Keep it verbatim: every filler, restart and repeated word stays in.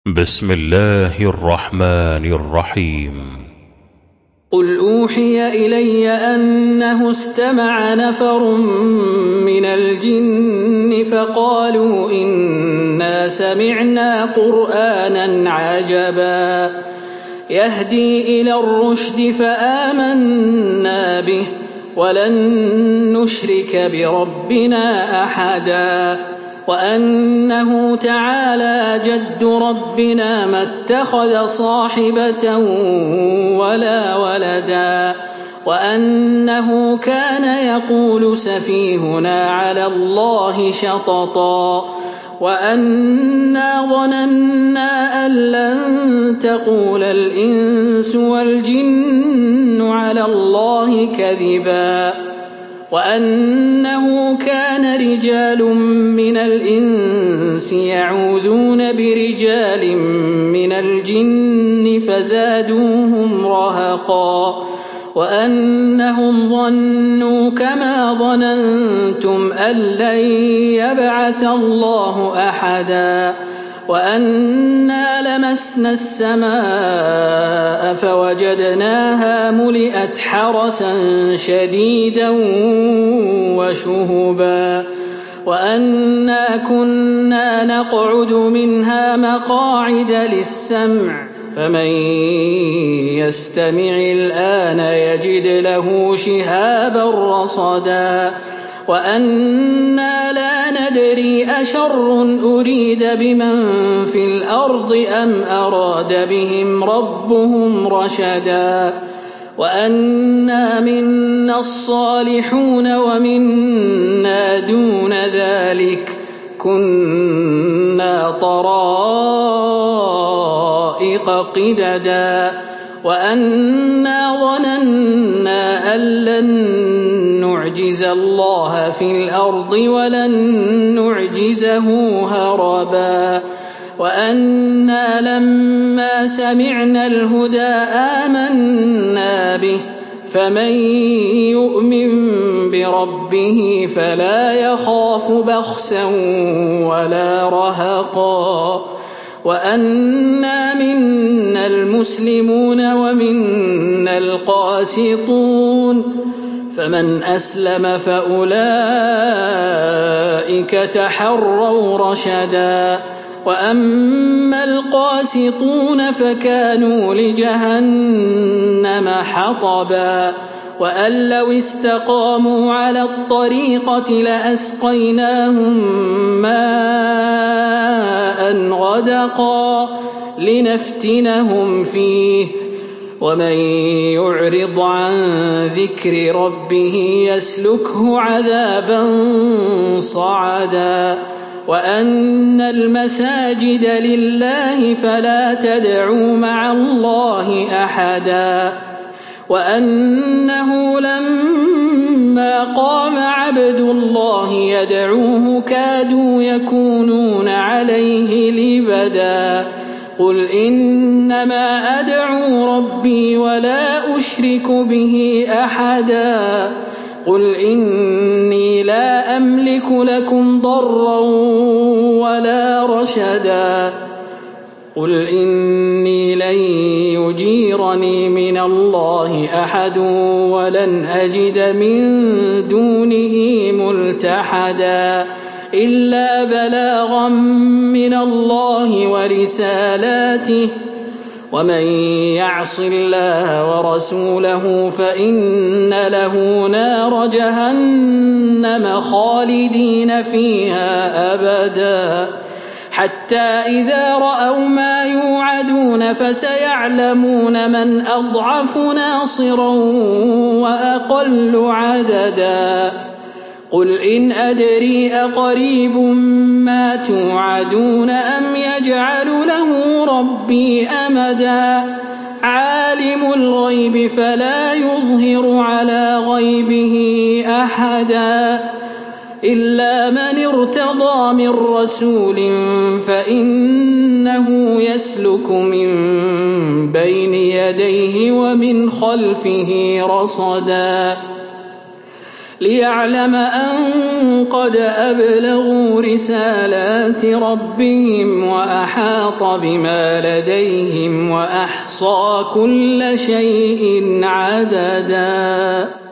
بسم الله الرحمن الرحيم. قل أوحي إلي أنه استمع نفر من الجن فقالوا إنا سمعنا قرآنا عجبا يهدي إلى الرشد فآمنا به ولن نشرك بربنا أحدا وأنه تعالى جد ربنا ما اتخذ صاحبة ولا ولدا وأنه كان يقول سفيهنا على الله شططا وأنا ظننا أن لن تقول الإنس والجن على الله كذبا وأنه كان رجال من الإنس يعوذون برجال من الجن فزادوهم رهقا وأنهم ظنوا كما ظننتم أن لن يبعث الله أحدا وأنا لمسنا السماء فوجدناها ملئت حرسا شديدا وشهبا وأنا كنا نقعد منها مقاعد للسمع فمن يستمع الآن يجد له شهابا رصدا وأنا لا ندري أشر أريد بمن في الأرض أم أراد بهم ربهم رشدا وأنا منا الصالحون ومنا دون ذلك كنا طرائق قددا وأنا ظننا أن لن نعجز الله في الأرض ولن نعجزه هربا وأنا لما سمعنا الهدى آمنا به فمن يؤمن بربه فلا يخاف بخسا ولا رهقا وأنا منا المسلمون ومنا القاسطون فمن أسلم فأولئك تحروا رشدا وأما القاسطون فكانوا لجهنم حطبا وأن لو استقاموا على الطريقة لأسقيناهم ماء غدقا لنفتنهم فيه ومن يعرض عن ذكر ربه يسلكه عذابا صعدا وأن المساجد لله فلا تدعوا مع الله أحدا وأنه لما قام عبد الله يدعوه كادوا يكونون عليه لبدا قل إنما أدعو ربي ولا أشرك به أحدا قل إني لا أملك لكم ضرا ولا رشدا قل إني لن يجيرني من الله أحد ولن أجد من دونه ملتحدا إلا بلاغا من الله ورسالاته ومن يعص الله ورسوله فإن له نار جهنم خالدين فيها أبدا حتى إذا رأوا ما يوعدون فسيعلمون من أضعف ناصرا وأقل عددا قل إن أدري أقريب ما توعدون أم يجعل له ربي أمدا عالم الغيب فلا يظهر على غيبه أحدا إلا من ارتضى من رسول فإنه يسلك من بين يديه ومن خلفه رصدا ليعلم أن قد أبلغوا رسالات ربهم وأحاط بما لديهم وأحصى كل شيء عددا.